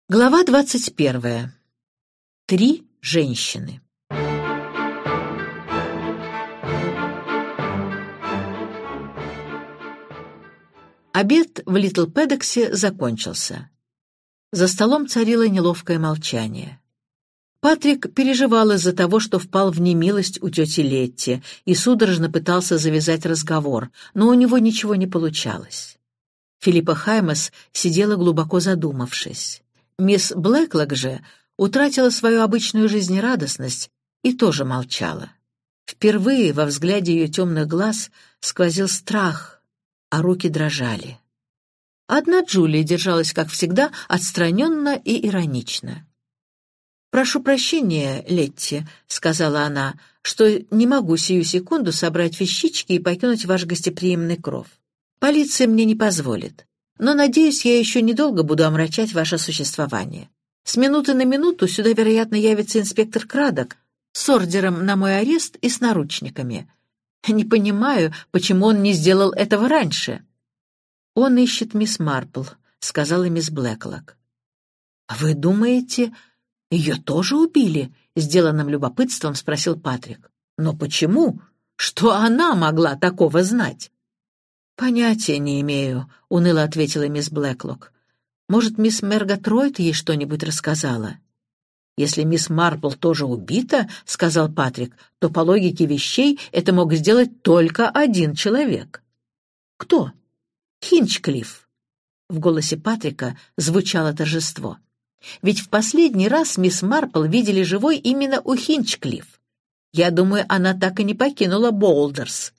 Глава 21. 3 женщины. Обед в Литл Пэддоксе закончился. За столом царило неловкое молчание. Патрик переживал из-за того, что впал в немилость у тети Летти, и судорожно пытался завязать разговор, но у него ничего не получалось. Филиппа Хаймас сидела глубоко задумавшись. Мисс Блэклок же утратила свою обычную жизнерадостность и тоже молчала. Впервые во взгляде ее темных глаз сквозил страх, а руки дрожали. Одна Джулия держалась, как всегда, отстраненно и иронично. «Прошу прощения, Летти», — сказала она, — «что не могу сию секунду собрать вещички и покинуть ваш гостеприимный кров. Полиция мне не позволит. Но, надеюсь, я еще недолго буду омрачать ваше существование. С минуты на минуту сюда, вероятно, явится инспектор Крадок с ордером на мой арест и с наручниками. Не понимаю, почему он не сделал этого раньше». «Он ищет мисс Марпл», — сказала мисс Блэклок. «Вы думаете, ее тоже убили?» — сделанным любопытством спросил Патрик. «Но почему? Что она могла такого знать?» «Понятия не имею», — уныло ответила мисс Блэклок. «Может, мисс Мергатройд ей что-нибудь рассказала?» «Если мисс Марпл тоже убита, — сказал Патрик, — то по логике вещей это мог сделать только один человек». «Кто?» «Хинчклифф». В голосе Патрика звучало торжество. «Ведь в последний раз мисс Марпл видели живой именно у Хинчклифф. Я думаю, она так и не покинула Болдерс».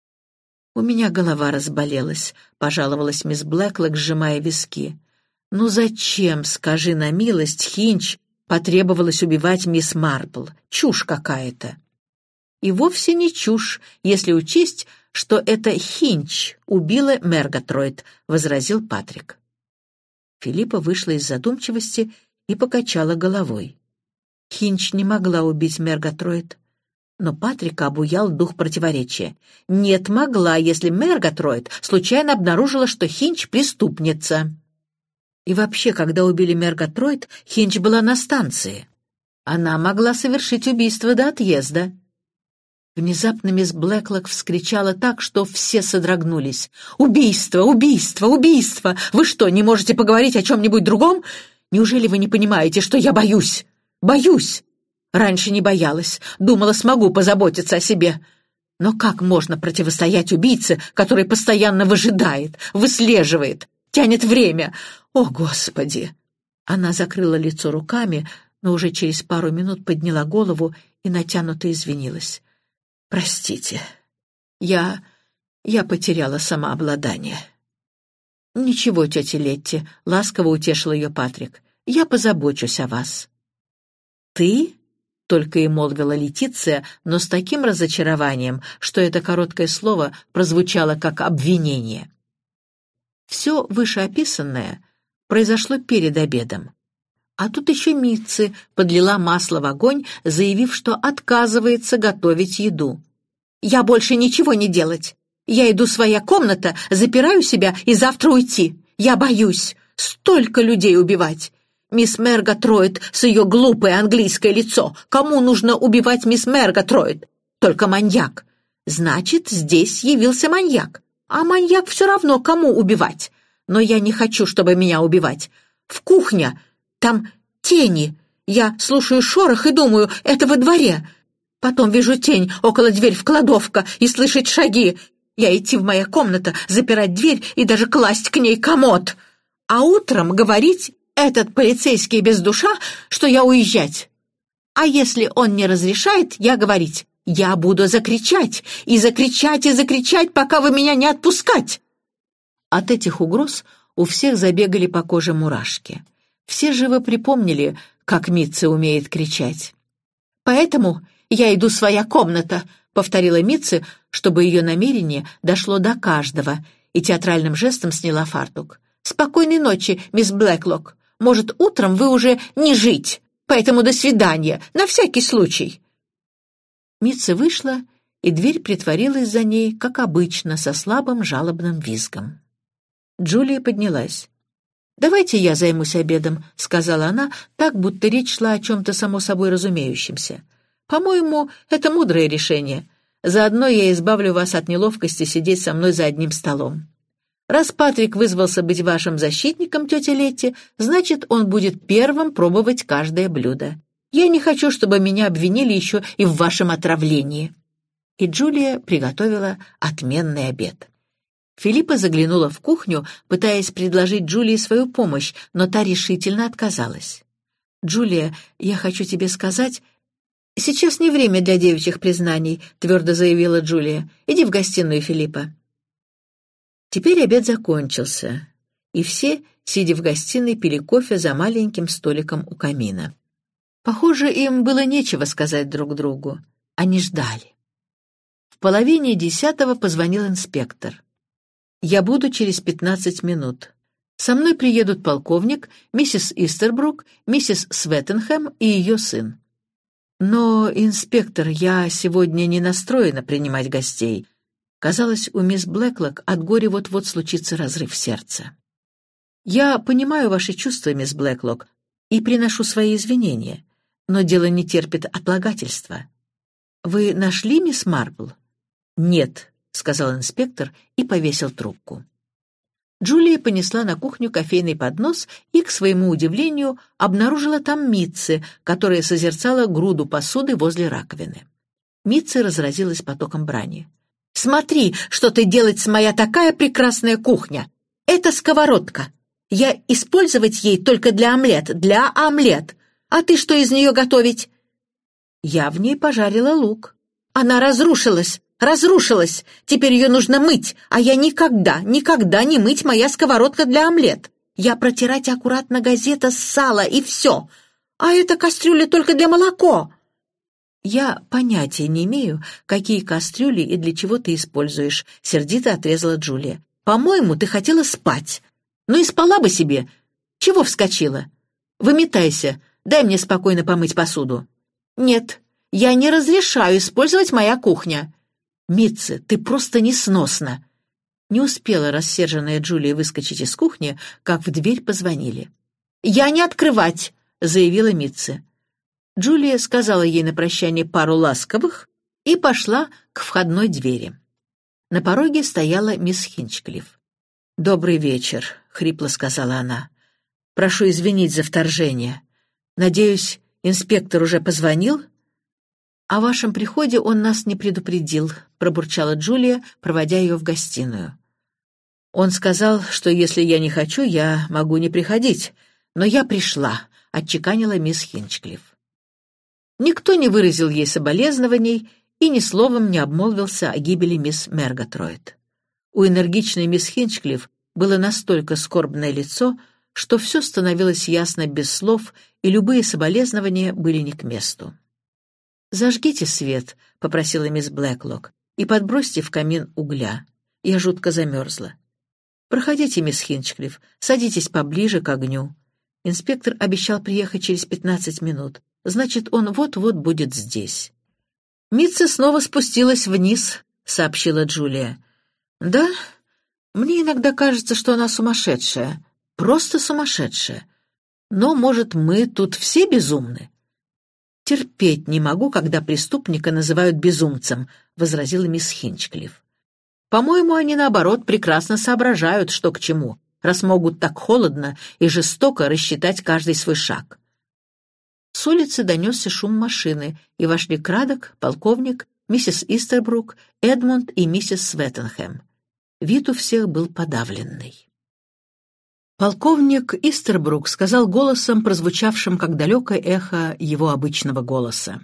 «У меня голова разболелась», — пожаловалась мисс Блэклок, сжимая виски. «Ну зачем, скажи на милость, Хинч потребовалось убивать мисс Марпл? Чушь какая-то». «И вовсе не чушь, если учесть, что это Хинч убила Мергатройд», — возразил Патрик. Филиппа вышла из задумчивости и покачала головой. Хинч не могла убить Мергатройд. Но Патрика обуял дух противоречия. Нет, могла, если Мергатройд случайно обнаружила, что Хинч преступница. И вообще, когда убили Мергатройд, Хинч была на станции. Она могла совершить убийство до отъезда. Внезапно мисс Блэклок вскричала так, что все содрогнулись. «Убийство! Убийство! Убийство! Вы что, не можете поговорить о чем-нибудь другом? Неужели вы не понимаете, что я боюсь? Боюсь! Раньше не боялась, думала, смогу позаботиться о себе. Но как можно противостоять убийце, который постоянно выжидает, выслеживает, тянет время? О, Господи!» Она закрыла лицо руками, но уже через пару минут подняла голову и натянуто извинилась. «Простите, я потеряла самообладание». «Ничего, тетя Летти», — ласково утешил ее Патрик, — «я позабочусь о вас». «Ты?» — только и молвила Летиция, но с таким разочарованием, что это короткое слово прозвучало как обвинение. Все вышеописанное произошло перед обедом. А тут еще Митци подлила масло в огонь, заявив, что отказывается готовить еду. «Я больше ничего не делать. Я иду в своя комната, запираю себя и завтра уйти. Я боюсь. Столько людей убивать. Мисс Мергатройд с ее глупое английское лицо. Кому нужно убивать мисс Мергатройд? Только маньяк. Значит, здесь явился маньяк. А маньяк все равно кому убивать. Но я не хочу, чтобы меня убивать. В кухне. Там тени. Я слушаю шорох и думаю, это во дворе. Потом вижу тень около двери в кладовка и слышать шаги. Я идти в моя комната, запирать дверь и даже класть к ней комод. А утром говорить этот полицейский без душа, что я уезжать. А если он не разрешает, я говорить, я буду закричать, и закричать, и закричать, пока вы меня не отпускать». От этих угроз у всех забегали по коже мурашки. Все живо припомнили, как Митци умеет кричать. «Поэтому я иду в своя комната», — повторила Митци, чтобы ее намерение дошло до каждого, и театральным жестом сняла фартук. «Спокойной ночи, мисс Блэклок. Может, утром вы уже не жить, поэтому до свидания, на всякий случай». Митци вышла, и дверь притворилась за ней, как обычно, со слабым жалобным визгом. Джулия поднялась. «Давайте я займусь обедом», — сказала она, так, будто речь шла о чем-то само собой разумеющемся. «По-моему, это мудрое решение. Заодно я избавлю вас от неловкости сидеть со мной за одним столом. Раз Патрик вызвался быть вашим защитником, тетя Летти, значит, он будет первым пробовать каждое блюдо. Я не хочу, чтобы меня обвинили еще и в вашем отравлении». И Джулия приготовила отменный обед. Филиппа заглянула в кухню, пытаясь предложить Джулии свою помощь, но та решительно отказалась. «Джулия, я хочу тебе сказать...» «Сейчас не время для девичьих признаний», — твердо заявила Джулия. «Иди в гостиную, Филиппа». Теперь обед закончился, и все, сидя в гостиной, пили кофе за маленьким столиком у камина. Похоже, им было нечего сказать друг другу. Они ждали. В 9:30 позвонил инспектор. «Я буду через 15 минут. Со мной приедут полковник, миссис Истербрук, миссис Светтенхэм и ее сын». «Но, инспектор, я сегодня не настроена принимать гостей». Казалось, у мисс Блэклок от горя вот-вот случится разрыв сердца. «Я понимаю ваши чувства, мисс Блэклок, и приношу свои извинения, но дело не терпит отлагательства. Вы нашли мисс Марпл?» «Нет», — сказал инспектор и повесил трубку. Джулия понесла на кухню кофейный поднос и, к своему удивлению, обнаружила там Митцы, которая созерцала груду посуды возле раковины. Митцы разразилась потоком брани. «Смотри, что ты делать, моя такая прекрасная кухня! Это сковородка! Я использовать ей только для омлет! А ты что из нее готовить?» «Я в ней пожарила лук». «Она разрушилась! Теперь ее нужно мыть, а я никогда не мыть моя сковородка для омлет. Я протирать аккуратно газета с сала и все, а эта кастрюля только для молоко». «Я понятия не имею, какие кастрюли и для чего ты используешь», — сердито отрезала Джулия. «По-моему, ты хотела спать. Ну и спала бы себе. Чего вскочила? Выметайся, дай мне спокойно помыть посуду». «Нет, я не разрешаю использовать моя кухня». «Митцы, ты просто несносна!» Не успела рассерженная Джулия выскочить из кухни, как в дверь позвонили. «Я не открывать!» — заявила Митцы. Джулия сказала ей на прощание пару ласковых и пошла к входной двери. На пороге стояла мисс Хинчклифф. «Добрый вечер», — хрипло сказала она. «Прошу извинить за вторжение. Надеюсь, инспектор уже позвонил?» «О вашем приходе он нас не предупредил», — пробурчала Джулия, проводя ее в гостиную. «Он сказал, что если я не хочу, я могу не приходить. Но я пришла», — отчеканила мисс Хинчклифф. Никто не выразил ей соболезнований и ни словом не обмолвился о гибели мисс Мерготроид. У энергичной мисс Хинчклифф было настолько скорбное лицо, что все становилось ясно без слов, и любые соболезнования были не к месту. «Зажгите свет», — попросила мисс Блэклок, «и подбросьте в камин угля. Я жутко замерзла». «Проходите, мисс Хинчклифф, садитесь поближе к огню». Инспектор обещал приехать через 15 минут. Значит, он вот-вот будет здесь. «Митца снова спустилась вниз», — сообщила Джулия. «Да, мне иногда кажется, что она сумасшедшая. Просто сумасшедшая. Но, может, мы тут все безумны?» «Терпеть не могу, когда преступника называют безумцем», — возразила мисс Хинчклифф. «По-моему, они, наоборот, прекрасно соображают, что к чему, раз могут так холодно и жестоко рассчитать каждый свой шаг». С улицы донесся шум машины, и вошли Крадок, полковник, миссис Истербрук, Эдмунд и миссис Светтенхэм. Вид у всех был подавленный. Полковник Истербрук сказал голосом, прозвучавшим как далекое эхо его обычного голоса.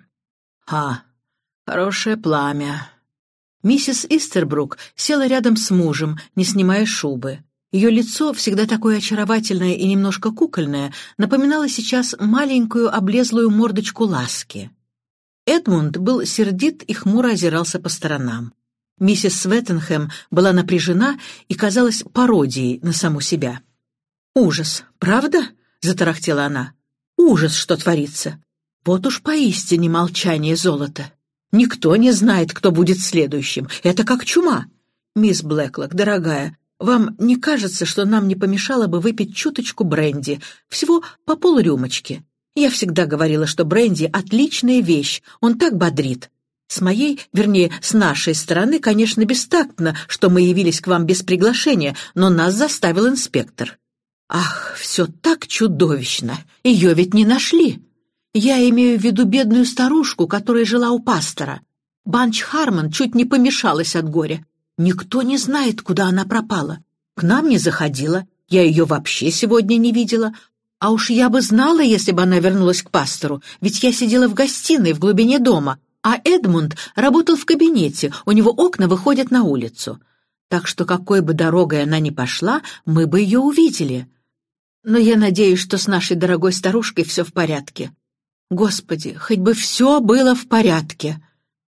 Хорошее пламя». Миссис Истербрук села рядом с мужем, не снимая шубы. Ее лицо, всегда такое очаровательное и немножко кукольное, напоминало сейчас маленькую облезлую мордочку Ласки. Эдмунд был сердит и хмуро озирался по сторонам. Миссис Светтенхэм была напряжена и казалась пародией на саму себя. «Ужас, правда?» — затарахтела она. «Ужас, что творится! Вот уж поистине молчание золота. Никто не знает, кто будет следующим. Это как чума. Мисс Блэклок, дорогая, Вам не кажется, что нам не помешало бы выпить чуточку бренди, всего по полрюмочки? Я всегда говорила, что бренди — отличная вещь, он так бодрит. С моей, вернее, с нашей стороны, конечно, бестактно, что мы явились к вам без приглашения, но нас заставил инспектор. Ах, все так чудовищно! Ее ведь не нашли. Я имею в виду бедную старушку, которая жила у пастора. Банч Хармон чуть не помешалась от горя. Никто не знает, куда она пропала. К нам не заходила, я ее вообще сегодня не видела. А уж я бы знала, если бы она вернулась к пастору, ведь я сидела в гостиной в глубине дома, а Эдмунд работал в кабинете, у него окна выходят на улицу. Так что какой бы дорогой она ни пошла, мы бы ее увидели. Но я надеюсь, что с нашей дорогой старушкой все в порядке. Господи, хоть бы все было в порядке.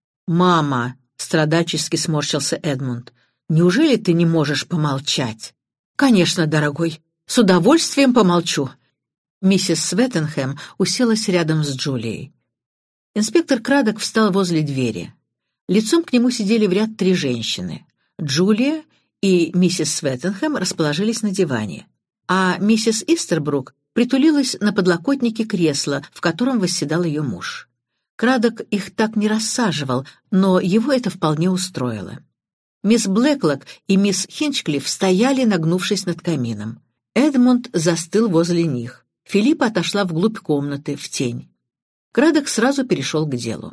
«Мама», — страдальчески сморщился Эдмунд, — «неужели ты не можешь помолчать?» «Конечно, дорогой, с удовольствием помолчу». Миссис Светтенхэм уселась рядом с Джулией. Инспектор Краддок встал возле двери. Лицом к нему сидели в ряд 3 женщины. Джулия и миссис Светтенхэм расположились на диване, а миссис Истербрук притулилась на подлокотнике кресла, в котором восседал ее муж. Краддок их так не рассаживал, но его это вполне устроило. Мисс Блэклок и мисс Хинчклифф стояли, нагнувшись над камином. Эдмунд застыл возле них. Филиппа отошла вглубь комнаты, в тень. Краддок сразу перешел к делу.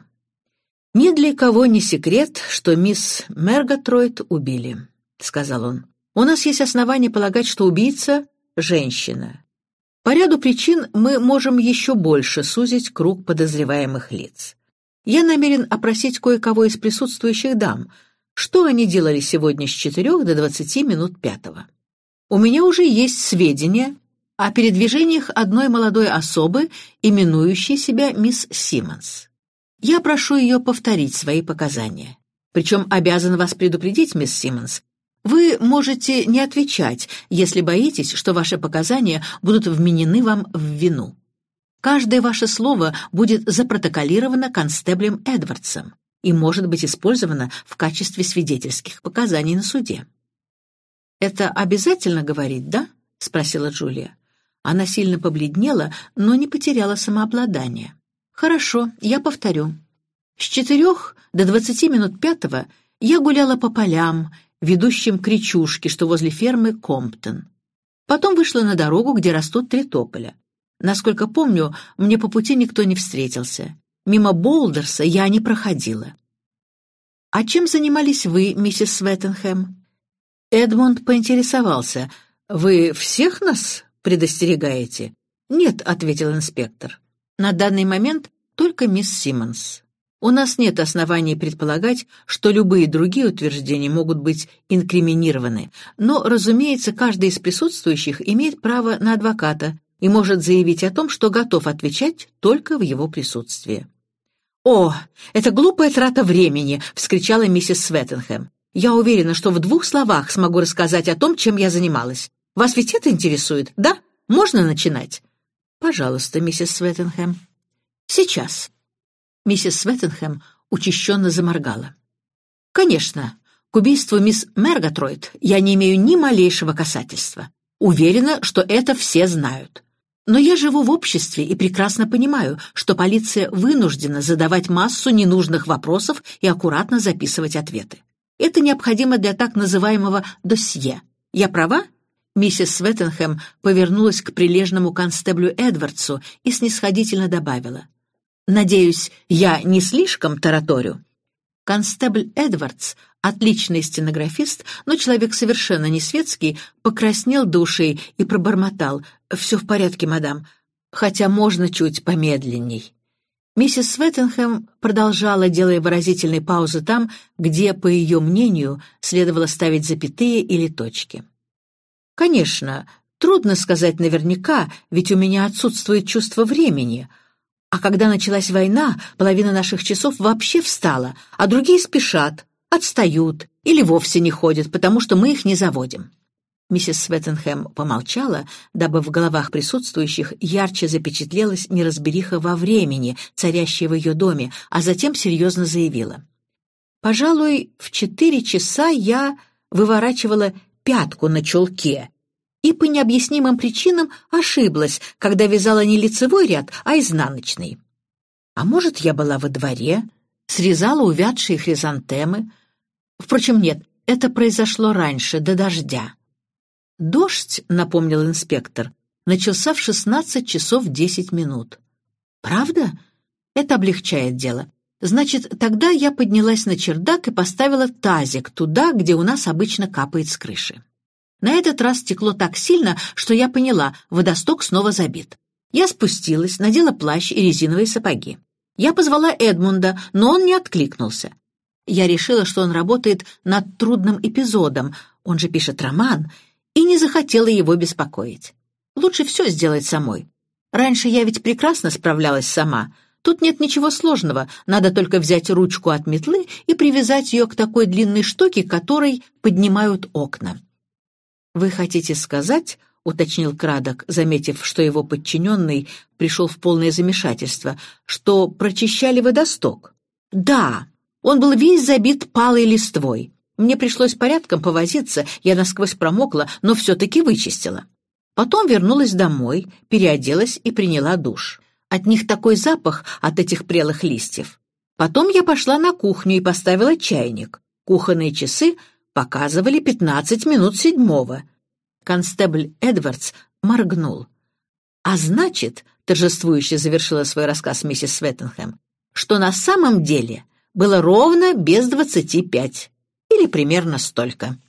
«Ни для кого не секрет, что мисс Мерготройд убили», — сказал он. «У нас есть основания полагать, что убийца — женщина. По ряду причин мы можем еще больше сузить круг подозреваемых лиц. Я намерен опросить кое-кого из присутствующих дам, что они делали сегодня с 4 до 20 минут 5. У меня уже есть сведения о передвижениях одной молодой особы, именующей себя мисс Симмонс. Я прошу ее повторить свои показания. Причем обязан вас предупредить, мисс Симмонс, вы можете не отвечать, если боитесь, что ваши показания будут вменены вам в вину. Каждое ваше слово будет запротоколировано констеблем Эдвардсом и может быть использовано в качестве свидетельских показаний на суде». «Это обязательно говорить, да?» — спросила Джулия. Она сильно побледнела, но не потеряла самообладание. «Хорошо, я повторю. С 4 до 20 минут 5 я гуляла по полям, ведущим к речушке, что возле фермы Комптон. Потом вышла на дорогу, где растут 3 тополя. Насколько помню, мне по пути никто не встретился. Мимо Болдерса я не проходила». «А чем занимались вы, миссис Светтенхэм?» Эдмунд поинтересовался. «Вы всех нас предостерегаете?» «Нет», — ответил инспектор. «На данный момент только мисс Симмонс. У нас нет оснований предполагать, что любые другие утверждения могут быть инкриминированы, но, разумеется, каждый из присутствующих имеет право на адвоката и может заявить о том, что готов отвечать только в его присутствии». «О, это глупая трата времени!» — вскричала миссис Светтенхэм. «Я уверена, что в 2 словах смогу рассказать о том, чем я занималась. Вас ведь это интересует, да? Можно начинать?» «Пожалуйста, миссис Светтенхэм». «Сейчас». Миссис Светтенхэм учащенно заморгала. «Конечно, к убийству мисс Мерготройд я не имею ни малейшего касательства. Уверена, что это все знают. Но я живу в обществе и прекрасно понимаю, что полиция вынуждена задавать массу ненужных вопросов и аккуратно записывать ответы. Это необходимо для так называемого досье. Я права?» Миссис Светтенхэм повернулась к прилежному констеблю Эдвардсу и снисходительно добавила: «Надеюсь, я не слишком тараторю?» Констебль Эдвардс, отличный стенографист, но человек совершенно не светский, покраснел до ушей и пробормотал: «Все в порядке, мадам, хотя можно чуть помедленней». Миссис Светтенхэм продолжала, делая выразительные паузы там, где, по ее мнению, следовало ставить запятые или точки. «Конечно, трудно сказать наверняка, ведь у меня отсутствует чувство времени. А когда началась война, половина наших часов вообще встала, а другие спешат, отстают или вовсе не ходят, потому что мы их не заводим». Миссис Светтенхэм помолчала, дабы в головах присутствующих ярче запечатлелась неразбериха во времени, царящая в ее доме, а затем серьезно заявила: «Пожалуй, в 4 часа я выворачивала пятку на чулке и по необъяснимым причинам ошиблась, когда вязала не лицевой ряд, а изнаночный. А может, я была во дворе, срезала увядшие хризантемы. Впрочем, нет, это произошло раньше, до дождя. Дождь, напомнил инспектор, начался в 16 часов 10 минут. Правда? Это облегчает дело. Значит, тогда я поднялась на чердак и поставила тазик туда, где у нас обычно капает с крыши. На этот раз текло так сильно, что я поняла, водосток снова забит. Я спустилась, надела плащ и резиновые сапоги. Я позвала Эдмунда, но он не откликнулся. Я решила, что он работает над трудным эпизодом, он же пишет роман, и не захотела его беспокоить. Лучше все сделать самой. Раньше я ведь прекрасно справлялась сама. Тут нет ничего сложного, надо только взять ручку от метлы и привязать ее к такой длинной штуке, которой поднимают окна. «Вы хотите сказать, — уточнил Крадок, заметив, что его подчиненный пришел в полное замешательство, — что прочищали водосток?» «Да, он был весь забит палой листвой. Мне пришлось порядком повозиться, я насквозь промокла, но все-таки вычистила. Потом вернулась домой, переоделась и приняла душ. От них такой запах, от этих прелых листьев. Потом я пошла на кухню и поставила чайник. Кухонные часы показывали 15 минут 7. Констебль Эдвардс моргнул. «А значит, — торжествующе завершила свой рассказ миссис Светтенхэм, — что на самом деле было ровно без 25, или примерно столько».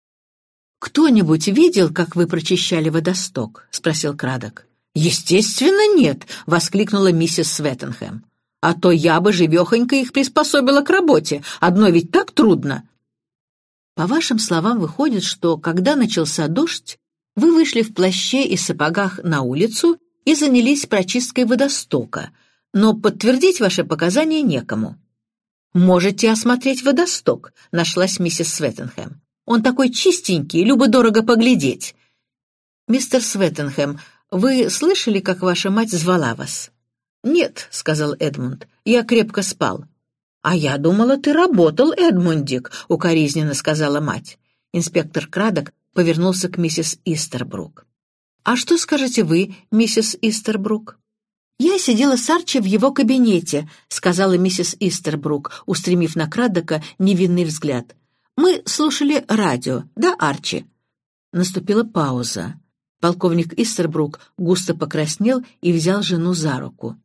«Кто-нибудь видел, как вы прочищали водосток?» — спросил Крадок. «Естественно, нет!» — воскликнула миссис Светтенхэм. «А то я бы живехонько их приспособила к работе. Одно ведь так трудно!» «По вашим словам, выходит, что, когда начался дождь, вы вышли в плаще и сапогах на улицу и занялись прочисткой водостока, но подтвердить ваши показания некому». «Можете осмотреть водосток», — нашлась миссис Светтенхэм. «Он такой чистенький, любо-дорого поглядеть». «Мистер Светтенхэм, вы слышали, как ваша мать звала вас?» «Нет», — сказал Эдмунд, — «я крепко спал». «А я думала, ты работал, Эдмундик», — укоризненно сказала мать. Инспектор Крадок повернулся к миссис Истербрук. «А что скажете вы, миссис Истербрук?» «Я сидела с Арчи в его кабинете», — сказала миссис Истербрук, устремив на Крадока невинный взгляд. «Мы слушали радио, да, Арчи?» Наступила пауза. Полковник Истербрук густо покраснел и взял жену за руку.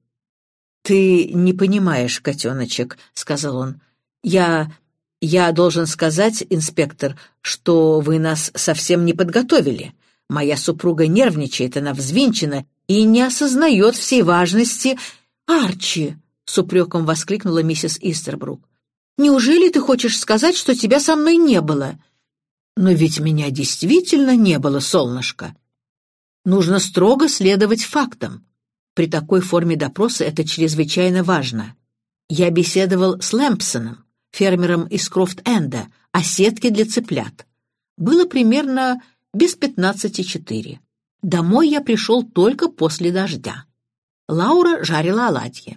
«Ты не понимаешь, котеночек», — сказал он. «Я должен сказать, инспектор, что вы нас совсем не подготовили. Моя супруга нервничает, она взвинчена и не осознает всей важности». «Арчи!» — с упреком воскликнула миссис Истербрук. «Неужели ты хочешь сказать, что тебя со мной не было?» «Но ведь меня действительно не было, солнышко. Нужно строго следовать фактам. При такой форме допроса это чрезвычайно важно. Я беседовал с Лэмпсоном, фермером из Крофт-Энда, о сетке для цыплят. Было примерно без 15:04. Домой я пришел только после дождя. Лаура жарила оладьи.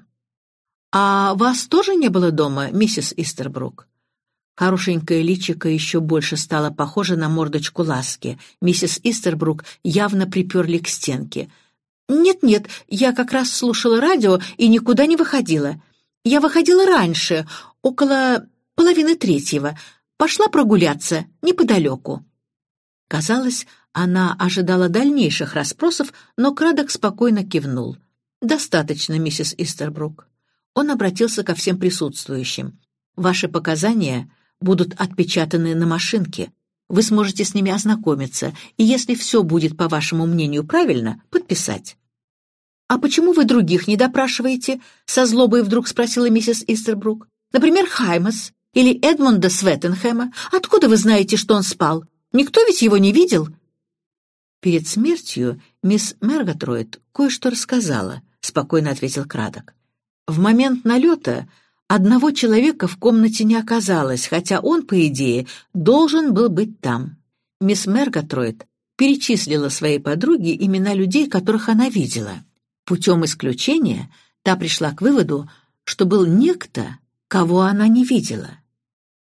«А вас тоже не было дома, миссис Истербрук?» Хорошенькое личико еще больше стало похоже на мордочку Ласки. Миссис Истербрук явно приперли к стенке. «Нет-нет, я как раз слушала радио и никуда не выходила. Я выходила раньше, около 2:30. Пошла прогуляться неподалеку». Казалось, она ожидала дальнейших расспросов, но Крадок спокойно кивнул. «Достаточно, миссис Истербрук». Он обратился ко всем присутствующим. «Ваши показания будут отпечатаны на машинке. Вы сможете с ними ознакомиться, и если все будет, по вашему мнению, правильно, подписать». «А почему вы других не допрашиваете?» — со злобой вдруг спросила миссис Истербрук. «Например, Хаймас или Эдмунда Светтенхэма. Откуда вы знаете, что он спал? Никто ведь его не видел?» «Перед смертью мисс Мерготроид кое-что рассказала», — спокойно ответил Крадок. «В момент налета одного человека в комнате не оказалось, хотя он, по идее, должен был быть там. Мисс Мерготроид перечислила своей подруге имена людей, которых она видела. Путем исключения та пришла к выводу, что был некто, кого она не видела.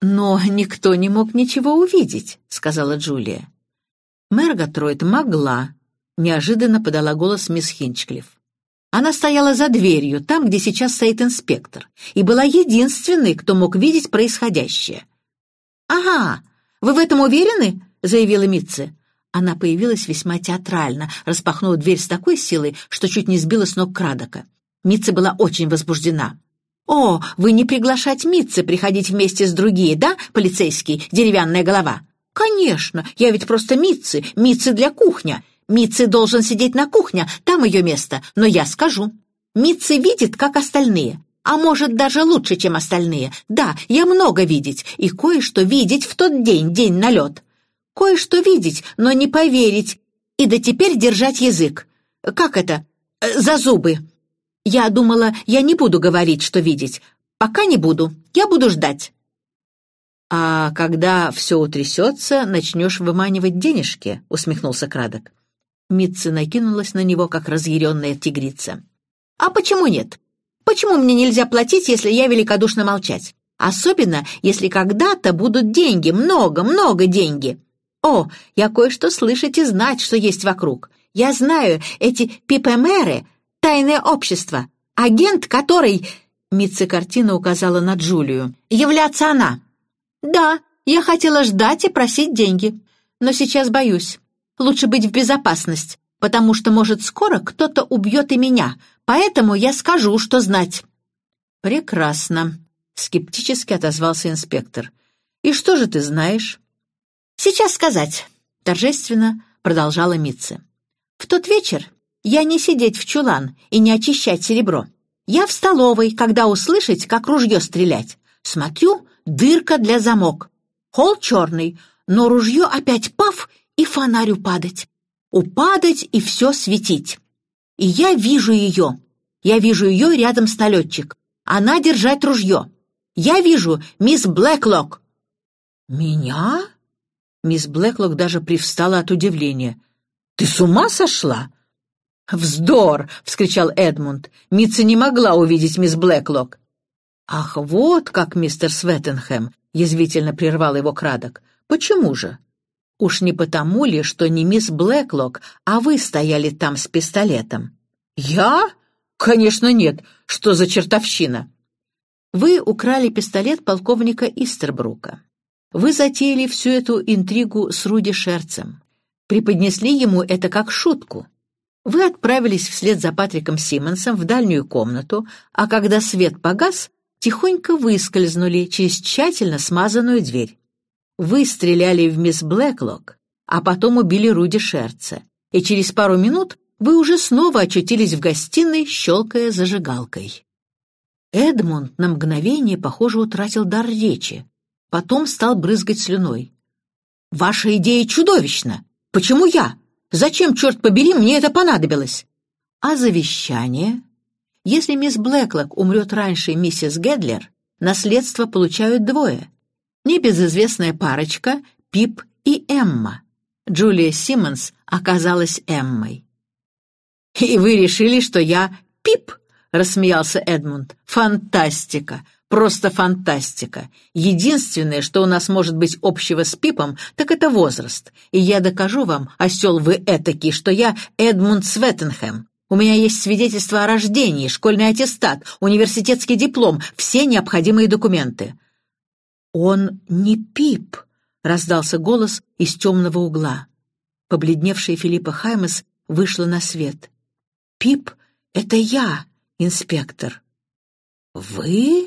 «Но никто не мог ничего увидеть», — сказала Джулия. «Мэргатройд могла», — неожиданно подала голос мисс Хинчклифф. Она стояла за дверью, там, где сейчас стоит инспектор, и была единственной, кто мог видеть происходящее. «Ага, вы в этом уверены?» — заявила Митци. Она появилась весьма театрально, распахнув дверь с такой силой, что чуть не сбила с ног Крадока. Митци была очень возбуждена. «О, вы не приглашать Митци приходить вместе с другие, да, полицейский, деревянная голова?» «Конечно, я ведь просто Митци, Митци для кухня. Митци должен сидеть на кухне, там ее место, но я скажу. Митци видит, как остальные, а может даже лучше, чем остальные. Да, я много видеть, и кое-что видеть в тот день, день налет. Кое-что видеть, но не поверить, и до теперь держать язык. Как это? За зубы. Я думала, я не буду говорить, что видеть. Пока не буду, я буду ждать». «А когда все утрясется, начнешь выманивать денежки?» — усмехнулся Крадок. Митци накинулась на него, как разъяренная тигрица. «А почему нет? Почему мне нельзя платить, если я великодушно молчать? Особенно, если когда-то будут деньги, много-много деньги. О, я кое-что слышать и знать, что есть вокруг. Я знаю, эти пипемеры — тайное общество. Агент, который...» Митци картина указала на Джулию. «Являться она. Да, я хотела ждать и просить деньги. Но сейчас боюсь. Лучше быть в безопасность, потому что, может, скоро кто-то убьет и меня. Поэтому я скажу, что знать». «Прекрасно», — скептически отозвался инспектор. «И что же ты знаешь?» «Сейчас сказать», — торжественно продолжала Митци. «В тот вечер я не сидеть в чулан и не очищать серебро. Я в столовой, когда услышать, как ружье стрелять. Смотрю, дырка для замок. Холл черный, но ружье опять паф, и фонарь упадать. Упадать и все светить. И я вижу ее. Я вижу ее рядом с налетчик. Она держать ружье. Я вижу мисс Блэклок». «Меня?» Мисс Блэклок даже привстала от удивления. «Ты с ума сошла?» «Вздор!» — вскричал Эдмунд. «Митци не могла увидеть мисс Блэклок». «Ах, вот как, мистер Светтенхэм!» — язвительно прервал его Крадок. «Почему же? Уж не потому ли, что не мисс Блэклок, а вы стояли там с пистолетом?» «Я? Конечно, нет. Что за чертовщина?» «Вы украли пистолет полковника Истербрука. Вы затеяли всю эту интригу с Руди Шерцем. Преподнесли ему это как шутку. Вы отправились вслед за Патриком Симмонсом в дальнюю комнату, а когда свет погас, тихонько выскользнули через тщательно смазанную дверь. Вы стреляли в мисс Блэклок, а потом убили Руди Шерца, и через пару минут вы уже снова очутились в гостиной, щелкая зажигалкой». Эдмунд на мгновение, похоже, утратил дар речи, потом стал брызгать слюной. «Ваша идея чудовищна! Почему я? Зачем, черт побери, мне это понадобилось?» «А завещание? Если мисс Блэклок умрет раньше миссис Гэдлер, наследство получают двое. Небезызвестная парочка Пип и Эмма. Джулия Симмонс оказалась Эммой». «И вы решили, что я Пип?» — рассмеялся Эдмунд. «Фантастика! Просто фантастика! Единственное, что у нас может быть общего с Пипом, так это возраст. И я докажу вам, осел вы этакий, что я Эдмунд Светтенхэм. У меня есть свидетельство о рождении, школьный аттестат, университетский диплом, все необходимые документы». «Он не Пип!» — раздался голос из темного угла. Побледневшая Филиппа Хаймес вышла на свет. «Пип — это я, инспектор». «Вы?»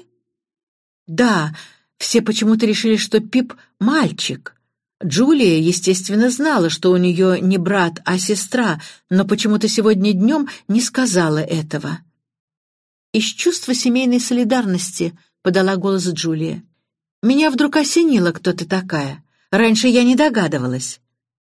«Да, все почему-то решили, что Пип — мальчик. Джулия, естественно, знала, что у нее не брат, а сестра, но почему-то сегодня днем не сказала этого». «Из чувства семейной солидарности», — подала голос Джулия. «Меня вдруг осенило, кто ты такая. Раньше я не догадывалась».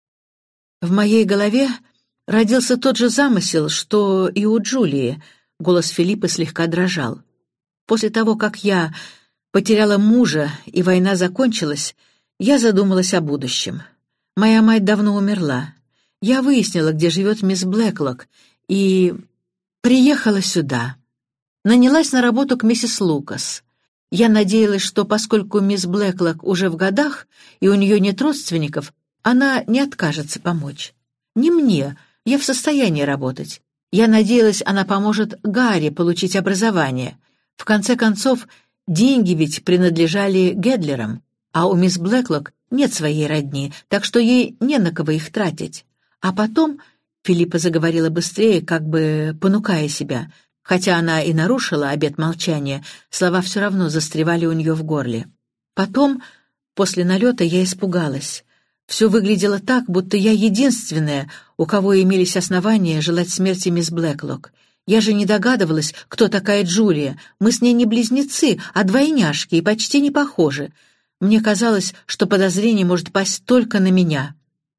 В моей голове родился тот же замысел, что и у Джулии. Голос Филиппа слегка дрожал. После того, как я потеряла мужа и война закончилась, я задумалась о будущем. Моя мать давно умерла. Я выяснила, где живет мисс Блэклок, и приехала сюда. Нанялась на работу к миссис Лукас. Я надеялась, что поскольку мисс Блэклок уже в годах и у нее нет родственников, она не откажется помочь. Не мне, я в состоянии работать. Я надеялась, она поможет Гарри получить образование. В конце концов, деньги ведь принадлежали Гедлерам, а у мисс Блэклок нет своей родни, так что ей не на кого их тратить. А потом, Филиппа заговорила быстрее, как бы понукая себя, хотя она и нарушила обет молчания, слова все равно застревали у нее в горле. Потом, после налета, я испугалась. Все выглядело так, будто я единственная, у кого имелись основания желать смерти мисс Блэклок. Я же не догадывалась, кто такая Джулия. Мы с ней не близнецы, а двойняшки и почти не похожи. Мне казалось, что подозрение может пасть только на меня.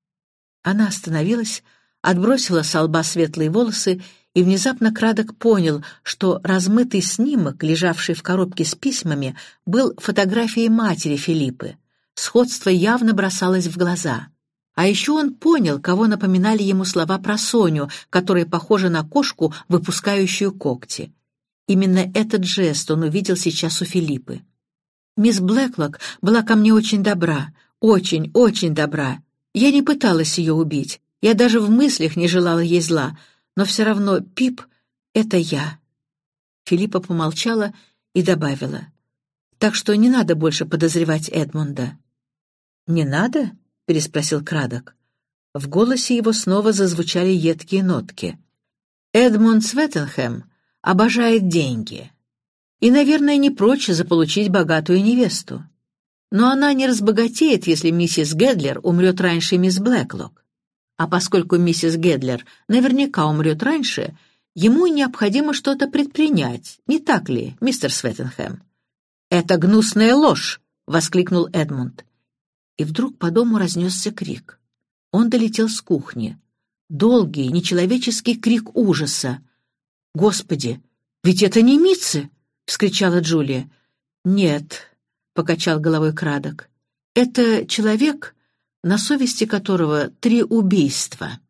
Она остановилась, отбросила со лба светлые волосы, и внезапно Крадок понял, что размытый снимок, лежавший в коробке с письмами, был фотографией матери Филиппы. Сходство явно бросалось в глаза. А еще он понял, кого напоминали ему слова про Соню, которая похожа на кошку, выпускающую когти. Именно этот жест он увидел сейчас у Филиппы. Мисс Блэклок была ко мне очень добра, очень, очень добра. Я не пыталась ее убить, я даже в мыслях не желала ей зла, но все равно Пип — это я. Филиппа помолчала и добавила: «Так что не надо больше подозревать Эдмунда». «Не надо?» — переспросил Крадок. В голосе его снова зазвучали едкие нотки. «Эдмунд Светенхэм обожает деньги и, наверное, не прочь заполучить богатую невесту. Но она не разбогатеет, если миссис Гедлер умрет раньше мисс Блэклок. А поскольку миссис Гедлер наверняка умрет раньше, ему необходимо что-то предпринять, не так ли, мистер Светенхэм?» «Это гнусная ложь!» — воскликнул Эдмунд. И вдруг по дому разнесся крик. Он долетел с кухни. Долгий, нечеловеческий крик ужаса. «Господи, ведь это не Митцы!» — вскричала Джулия. «Нет», — покачал головой Крадок, — «это человек, на совести которого 3 убийства».